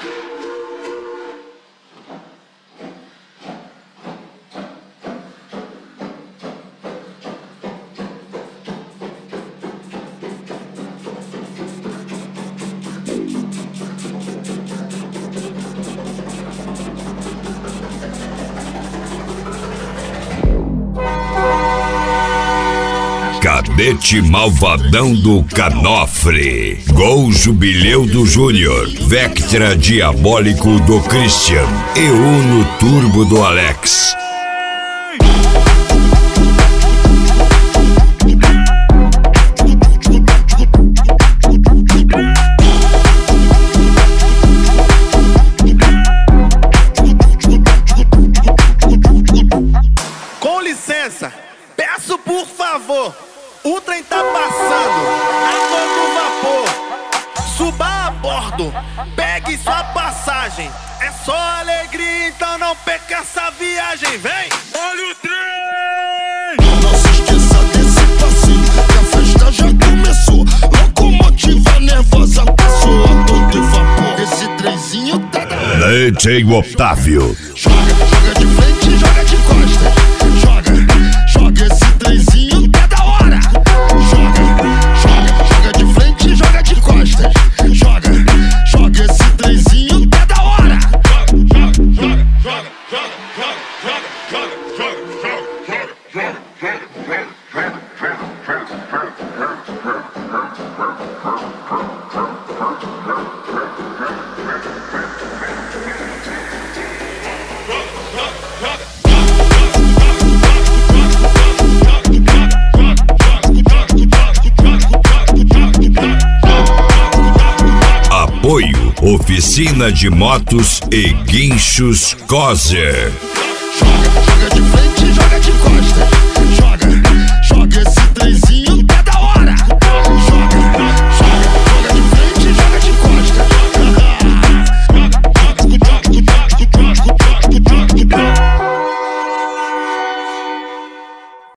Cadete Malvadão do Canofre, Gol Jubileu do Júnior, Vectra Diabólico do Christian e Uno Turbo do Alex. Com licença, peço por favor. O trem tá passando a todo vapor. Suba a bordo, pegue sua passagem. É só alegria, então não perca essa viagem. Vem! Olha o trem! Não se esqueça desse passinho, que a festa já começou. Locomotiva nervosa passou a todo vapor. Esse trenzinho tá da hora. DJ Otávio. Joga de frente, joga de costas. Joga esse trenzinho tá da hora. Joga de frente, joga de costas. Joga esse trenzinho tá da hora. Apoio Oficina de Motos e Guinchos Coser.